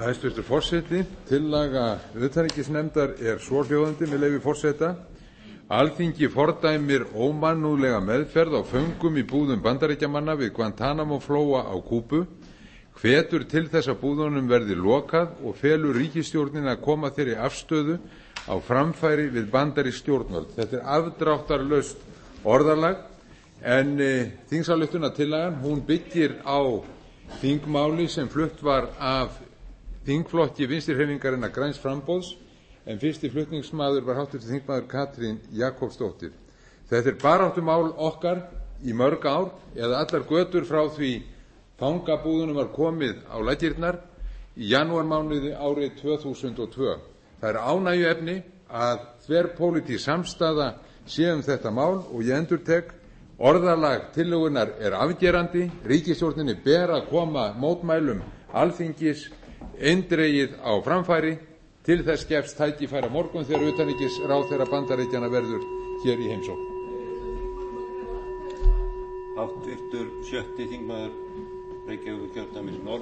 Hæstvirtur forseti. Tillaga utanríkisnefndar er svohljóðandi, með leyfi forseta: Alþingi fordæmir ómannúðlega meðferð á föngum í búðum Bandaríkjamanna við Guantanamo-flóa á Kúbu, hvetur til þess að búðunum verði lokað og felur ríkisstjórninni að koma þeirri afstöðu á framfæri við bandarísk stjórnvöld. Þetta er afdráttarlaust orðalag, en þingsályktunartillagan byggir á þingmáli sem flutt var af þingflokki Vinstrihreyfingarinnar græns framboðs, en fyrsti flutningsmaður var háttvirtur þingmaður Katrín Jakobsdóttir. Þetta er baráttumál okkar í mörg ár, eða allar götur frá því fangabúðunum var komið á laggirnar í janúarmánuði árið 2002. Það er ánægjuefni að þverpólitísk samstaða sé þetta mál, og ég endurtek: orðalag tillögunnar er afgerandi. Ríkisstjórninni ber að koma mótmælum Alþingis eindregið á framfæri. Til þess gefst tækifæri á morgun þegar utanríkisráðherra Bandaríkjanna verður hér í heimsókn. Háttvirtur 6. þingmaður Reykjavíkurkjördæmis norður.